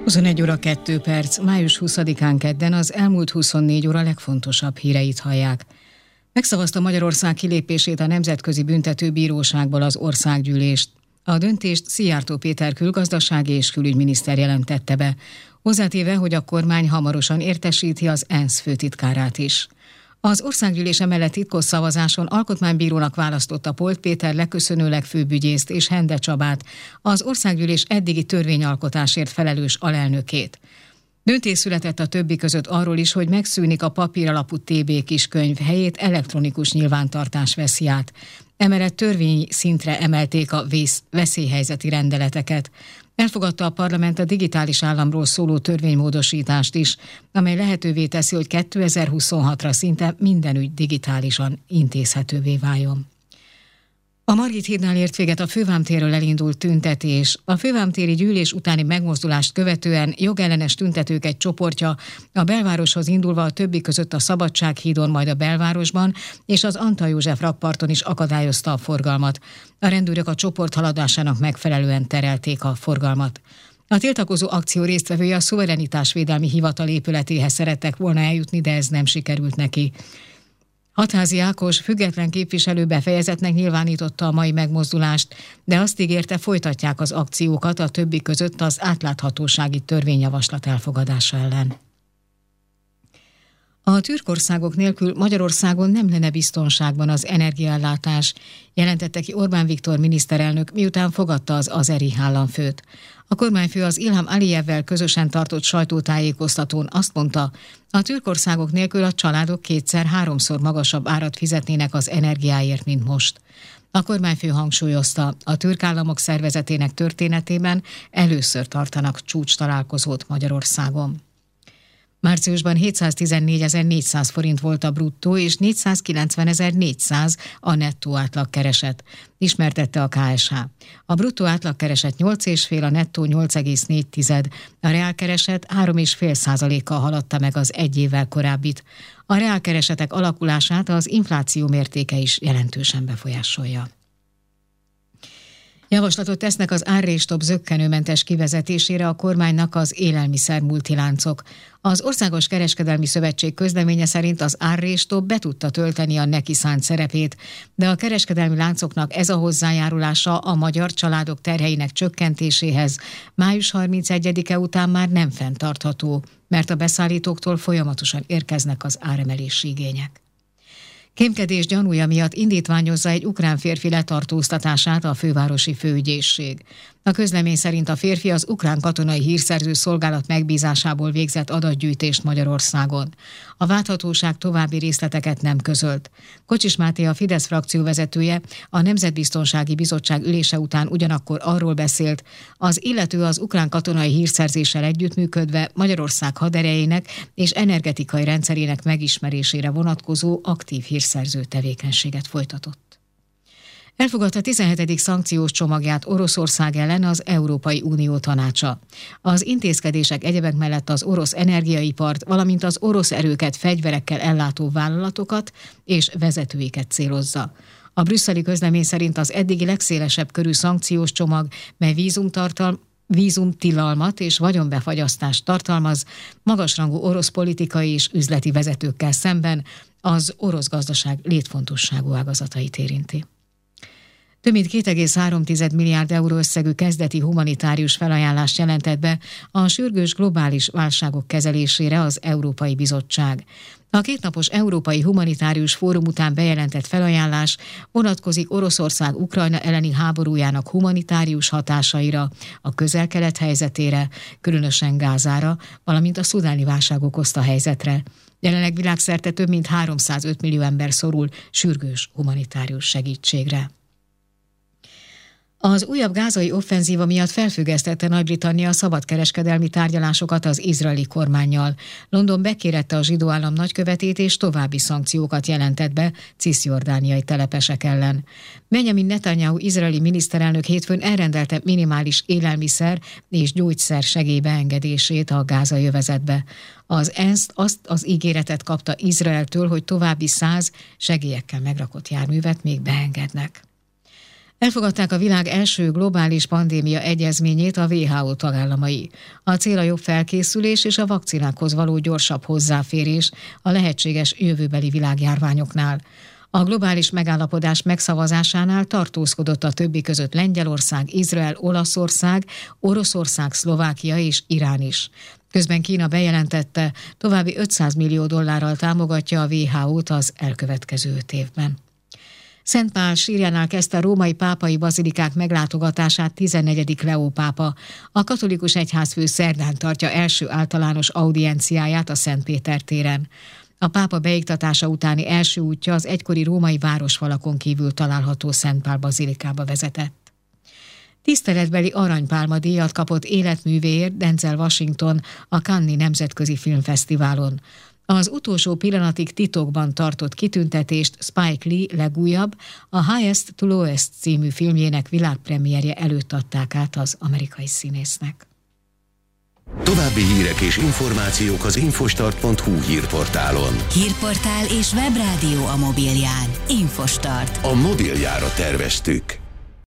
21 óra 2 perc, május 20-án kedden az elmúlt 24 óra legfontosabb híreit hallják. Megszavazta Magyarország kilépését a Nemzetközi Büntetőbíróságból az Országgyűlés. A döntést Szijjártó Péter külgazdasági és külügyminiszter jelentette be, hozzátéve, hogy a kormány hamarosan értesíti az ENSZ főtitkárát is. Az Országgyűlés emellett titkos szavazáson alkotmánybírónak választotta Polt Péter leköszönő legfőbb és Hende Csabát, az Országgyűlés eddigi törvényalkotásért felelős alelnökét. Döntés született a többi között arról is, hogy megszűnik a papíralapú TB kiskönyv, helyét elektronikus nyilvántartás veszi át. Emellett törvényi szintre emelték a veszélyhelyzeti rendeleteket. Elfogadta a parlament a digitális államról szóló törvénymódosítást is, amely lehetővé teszi, hogy 2026-ra szinte minden ügy digitálisan intézhetővé váljon. A Margit hídnál ért véget a Fővámtérről elindult tüntetés. A fővámtéri gyűlés utáni megmozdulást követően jogellenes tüntetők egy csoportja a belvároshoz indulva a többi között a Szabadsághídon, majd a belvárosban és az Antal József rakparton is akadályozta a forgalmat. A rendőrök a csoport haladásának megfelelően terelték a forgalmat. A tiltakozó akció résztvevője a Szuverenitásvédelmi Hivatal épületéhez szerettek volna eljutni, de ez nem sikerült neki. Hatházi Ákos független képviselő befejezetnek nyilvánította a mai megmozdulást, de azt ígérte, folytatják az akciókat a többi között az átláthatósági törvényjavaslat elfogadása ellen. A türkországok nélkül Magyarországon nem lenne biztonságban az energiaellátás, jelentette ki Orbán Viktor miniszterelnök, miután fogadta az azeri államfőt. A kormányfő az Ilham Aliyevvel közösen tartott sajtótájékoztatón azt mondta, a türkországok nélkül a családok 2-3-szor magasabb árat fizetnének az energiáért, mint most. A kormányfő hangsúlyozta, a türk államok szervezetének történetében először tartanak csúcstalálkozót Magyarországon. Márciusban 714.400 forint volt a bruttó és 490.400 a nettó átlagkereset, ismertette a KSH. A bruttó átlagkereset 8,5, a nettó 8,4, a reálkereset 3,5%-kal haladta meg az egy évvel korábbit. A reálkeresetek alakulását az infláció mértéke is jelentősen befolyásolja. Javaslatot tesznek az árrés-stop zökkenőmentes kivezetésére a kormánynak az élelmiszer multiláncok. Az Országos Kereskedelmi Szövetség közleménye szerint az árrés-stop be tudta tölteni a neki szánt szerepét, de a kereskedelmi láncoknak ez a hozzájárulása a magyar családok terheinek csökkentéséhez május 31-e után már nem fenntartható, mert a beszállítóktól folyamatosan érkeznek az áremelési igények. Kémkedés gyanúja miatt indítványozza egy ukrán férfi letartóztatását a fővárosi főügyészség. A közlemény szerint a férfi az ukrán katonai hírszerző szolgálat megbízásából végzett adatgyűjtést Magyarországon. A vádhatóság további részleteket nem közölt. Kocsis Máté, a Fidesz frakció vezetője, a Nemzetbiztonsági Bizottság ülése után ugyanakkor arról beszélt, az illető az ukrán katonai hírszerzéssel együttműködve Magyarország haderejének és energetikai rendszerének megismerésére vonatkozó aktív hírszerző tevékenységet folytatott. Elfogadta 17. szankciós csomagját Oroszország ellen az Európai Unió tanácsa. Az intézkedések egyebek mellett az orosz energiaipart, valamint az orosz erőket fegyverekkel ellátó vállalatokat és vezetőiket célozza. A brüsszeli közlemény szerint az eddigi legszélesebb körű szankciós csomag, mely vízumtilalmat és vagyonbefagyasztást tartalmaz, magasrangú orosz politikai és üzleti vezetőkkel szemben az orosz gazdaság létfontosságú ágazatait érinti. Több mint 2,3 milliárd euró összegű kezdeti humanitárius felajánlást jelentett be a sürgős globális válságok kezelésére az Európai Bizottság. A kétnapos Európai Humanitárius Fórum után bejelentett felajánlás vonatkozik Oroszország Ukrajna elleni háborújának humanitárius hatásaira, a Közel-Kelet helyzetére, különösen Gázára, valamint a szudáni válság okozta helyzetre. Jelenleg világszerte több mint 305 millió ember szorul sürgős humanitárius segítségre. Az újabb gázai offenzíva miatt felfüggesztette Nagy-Britannia a szabadkereskedelmi tárgyalásokat az izraeli kormánnyal. London bekérette a zsidó állam nagykövetét és további szankciókat jelentett be ciszjordániai telepesek ellen. Benjamin Netanyahu izraeli miniszterelnök hétfőn elrendelte minimális élelmiszer és gyógyszer segély beengedését a gázai övezetbe. Az ENSZ azt az ígéretet kapta Izraeltől, hogy további 100 segélyekkel megrakott járművet még beengednek. Elfogadták a világ első globális pandémia egyezményét a WHO tagállamai. A cél a jobb felkészülés és a vakcinákhoz való gyorsabb hozzáférés a lehetséges jövőbeli világjárványoknál. A globális megállapodás megszavazásánál tartózkodott a többi között Lengyelország, Izrael, Olaszország, Oroszország, Szlovákia és Irán is. Közben Kína bejelentette, további $500 millió támogatja a WHO-t az elkövetkező 5 évben. Szent Pál sírjánál kezdte a római pápai bazilikák meglátogatását 14. Leó pápa. A katolikus egyházfő szerdán tartja első általános audienciáját a Szent Péter téren. A pápa beiktatása utáni első útja az egykori római városfalakon kívül található Szent Pál bazilikába vezetett. Tiszteletbeli aranypálmadíjat kapott életművéért Denzel Washington a Cannes-i Nemzetközi Filmfesztiválon. Az utolsó pillanatig titokban tartott kitüntetést Spike Lee legújabb, a Highest to Lowest című filmjének világpremierje előtt adták át az amerikai színésznek. További hírek és információk az infostart.hu hírportálon. Hírportál és webrádió a mobilján. Infostart. A mobiljára terveztük.